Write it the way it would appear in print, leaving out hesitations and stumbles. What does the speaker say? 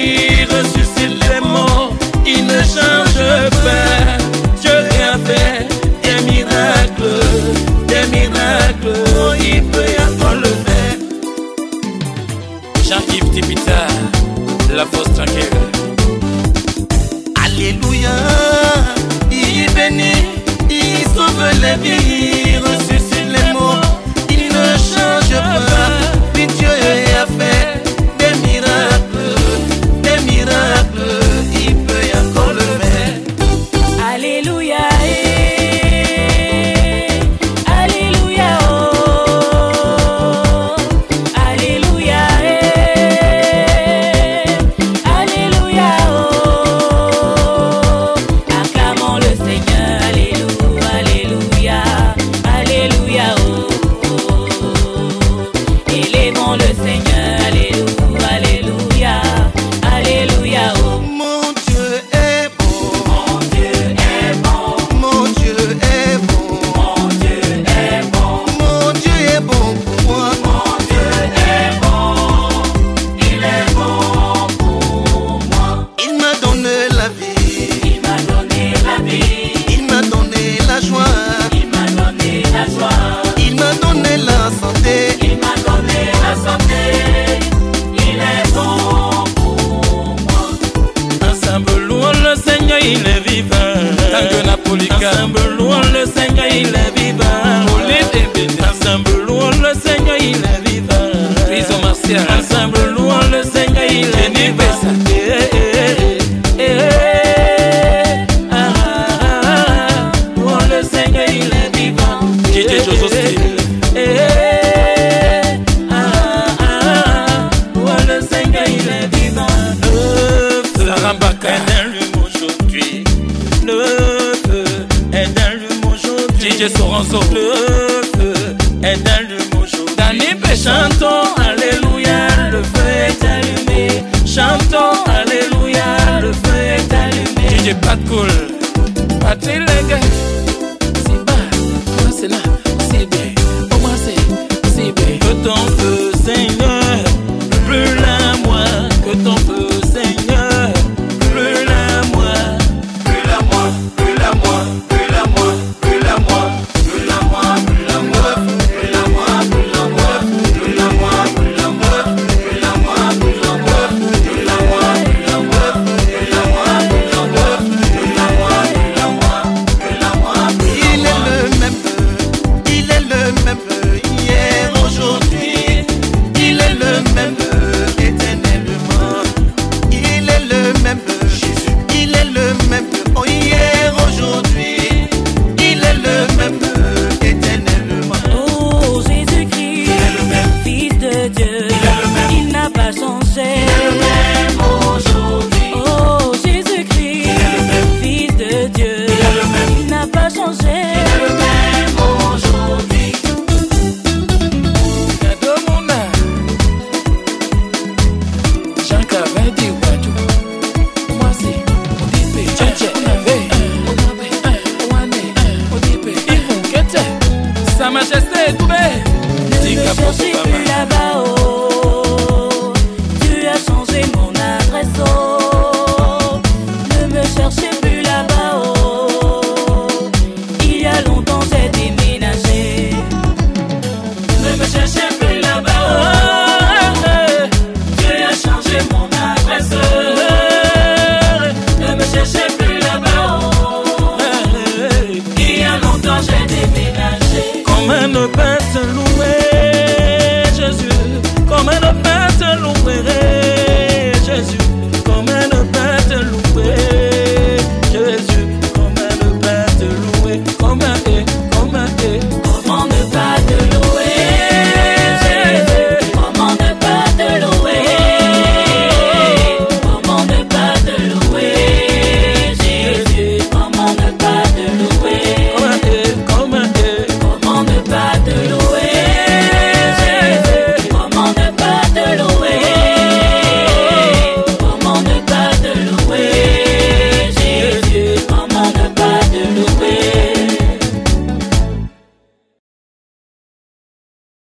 vie, ressuscite les morts, il ne change pas. Dieu a fait des miracles, oh, il peut encore le faire. Jean-Yves Tipita, la force tranquille. Alléluia, il bénit, il sauve les vies, ressuscite les morts, il ne change pas. Puis Dieu a fait des miracles, il peut encore le faire. Alléluia, alléluia, oh, alléluia, alléluia, oh, acclamons le Seigneur, alléluia, alléluia, alléluia, oh, élevons le Seigneur, alléluia, alléluia, alléluia, oh. Mon Dieu est bon, mon Dieu est bon, mon Dieu est bon, mon Dieu est bon, mon Dieu est bon pour moi, mon Dieu est bon, il est bon pour moi. Il m'a donné la vie, il m'a donné la vie, il m'a donné la joie, il m'a donné la joie, il m'a donné la santé, il m'a donné la santé, il est bon pour moi. Ensemble louons le Seigneur, il est vivant. Tangue Napolica. Ensemble louons le Seigneur, il est vivant. Ensemble louons le Seigneur, il est vivant. Prison martiale. Ensemble louons le Seigneur, il est vivant. Louons le Seigneur, il est vivant. DJ Joso Style. Louons le Seigneur, il est vivant. Sarambaka est dans l'hume aujourd'hui. Le feu est dans l'hume aujourd'hui. DJ Soranzo. Le feu est dans l'hume aujourd'hui. Danipé, chantons, alléluia, le feu est allumé. Chantons, alléluia, le feu est allumé. DJ Pat Cool, Patrick